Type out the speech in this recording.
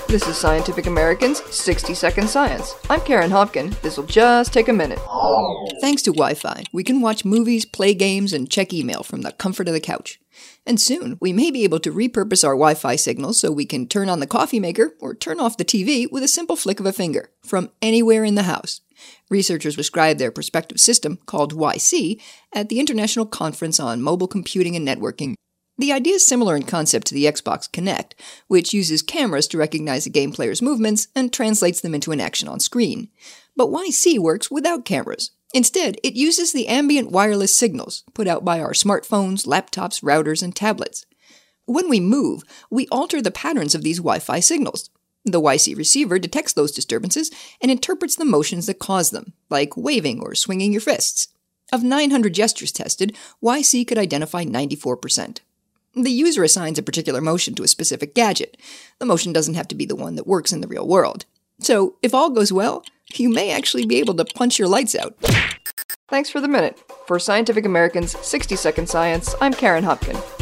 This is Scientific American's 60-Second Science. I'm Karen Hopkin. This'll just take a minute. Thanks to Wi-Fi, we can watch movies, play games, and check email from the comfort of the couch. And soon, we may be able to repurpose our Wi-Fi signals so we can turn on the coffee maker or turn off the TV with a simple flick of a finger from anywhere in the house. Researchers described their prospective system, called YC, at the International Conference on Mobile Computing and Networking. The idea is similar in concept to the Xbox Kinect, which uses cameras to recognize a game player's movements and translates them into an action on screen. But YC works without cameras. Instead, it uses the ambient wireless signals put out by our smartphones, laptops, routers, and tablets. When we move, we alter the patterns of these Wi-Fi signals. The YC receiver detects those disturbances and interprets the motions that cause them, like waving or swinging your fists. Of 900 gestures tested, YC could identify 94%. The user assigns a particular motion to a specific gadget. The motion doesn't have to be the one that works in the real world. So, if all goes well, you may actually be able to punch your lights out. Thanks for the minute. For Scientific American's 60-Second Science, I'm Karen Hopkin.